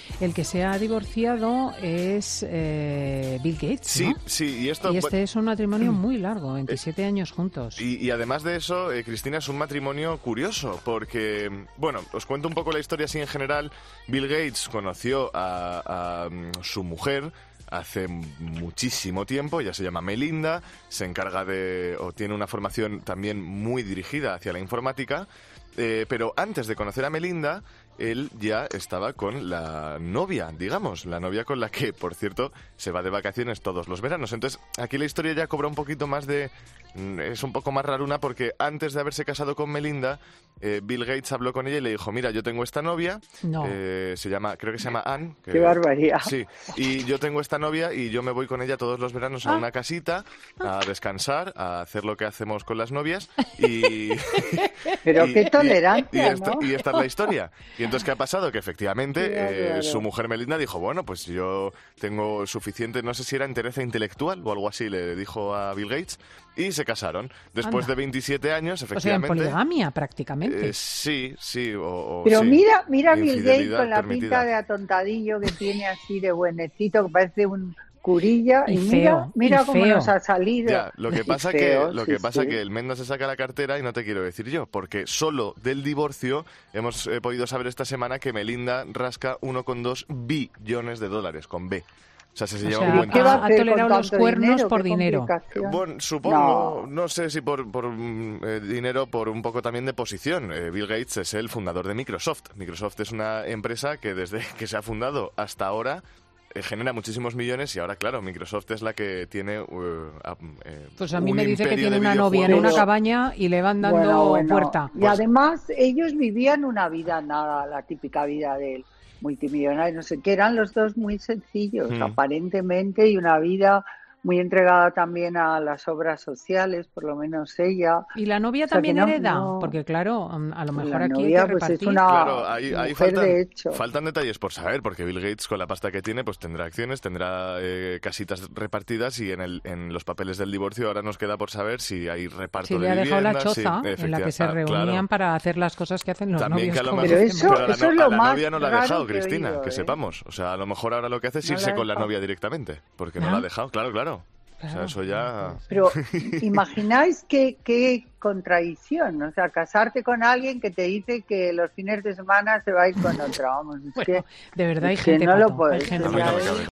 El que se ha divorciado es Bill Gates, Sí, ¿no? sí, Y este es un matrimonio muy largo, 27 años juntos. Y además de eso, Cristina, es un matrimonio curioso, porque, bueno, os cuento un poco la historia así en general. Bill Gates conoció a su mujer hace muchísimo tiempo, ella se llama Melinda, se encarga o tiene una formación también muy dirigida hacia la informática, pero antes de conocer a Melinda, él ya estaba con la novia, digamos, la novia con la que, por cierto, se va de vacaciones todos los veranos. Entonces, aquí la historia ya cobra un poquito más es un poco más raruna, porque antes de haberse casado con Melinda, Bill Gates habló con ella y le dijo, mira, yo tengo esta novia, creo que se llama Ann. ¡Qué barbaridad! Sí, y yo tengo esta novia y yo me voy con ella todos los veranos a una casita a descansar, a hacer lo que hacemos con las novias y... Pero qué tolerancia, ¿no? Y esta es la historia. Y entonces, ¿qué ha pasado? Que efectivamente Claro. su mujer Melinda dijo, bueno, pues yo tengo suficiente, no sé si era entereza intelectual o algo así, le dijo a Bill Gates, y se casaron. Después Anda. de 27 años, O sea, en efectivamente... poligamia prácticamente. sí. Pero sí, mira Bill Gates infidelidad con la permitida. pinta de atontadillo que tiene, así de buenecito, que parece un curilla, Y y feo, mira y cómo feo. nos ha salido. Ya, lo que Y pasa feo, que el Menda se saca la cartera y no te quiero decir yo, porque solo del divorcio hemos podido saber esta semana que Melinda rasca 1,2 billones de dólares, con B. O sea, se lleva un buen ¿qué va a ha hacer tolerado con los tanto cuernos dinero? por Qué dinero. complicación. Bueno, supongo, no sé si por dinero, por un poco también de posición. Bill Gates es el fundador de Microsoft. Microsoft es una empresa que desde que se ha fundado hasta ahora genera muchísimos millones y ahora, claro, Microsoft es la que tiene Pues a mí un me dice que imperio tiene de una novia en una videojuegos. cabaña y le van dando Bueno. puerta. Y además ellos vivían una vida nada, la típica vida del multimillonario, no sé qué, eran los dos muy sencillos, aparentemente, y una vida muy entregada también a las obras sociales, por lo menos ella. Y la novia O sea, también que no, hereda, no. porque claro, a lo mejor La aquí novia, hay que pues, es repartir. una Claro, ahí mujer de hecho. faltan detalles por saber, porque Bill Gates, con la pasta que tiene, pues tendrá acciones, tendrá casitas repartidas, y en los papeles del divorcio ahora nos queda por saber si hay reparto Si de le ha dejado la viviendas, choza en la que se reunían claro. para hacer las cosas que hacen los También novios. que a lo como mejor, Pero dicen. eso- pero eso es a lo la más novia no la ha raro dejado, que he Cristina, oído, que ¿eh? sepamos. O sea, a lo mejor ahora lo que hace es No la irse ha con la dejado. novia directamente, porque no ¿Ah? la ha dejado, claro. O sea, Claro. eso ya... Pero imagináis qué contradicción, o sea, casarte con alguien que te dice que los fines de semana se va a ir con otra, vamos, es Bueno, que, de verdad hay es que gente no lo pato, puedo, hay es gente que A mí ya no me es- cabe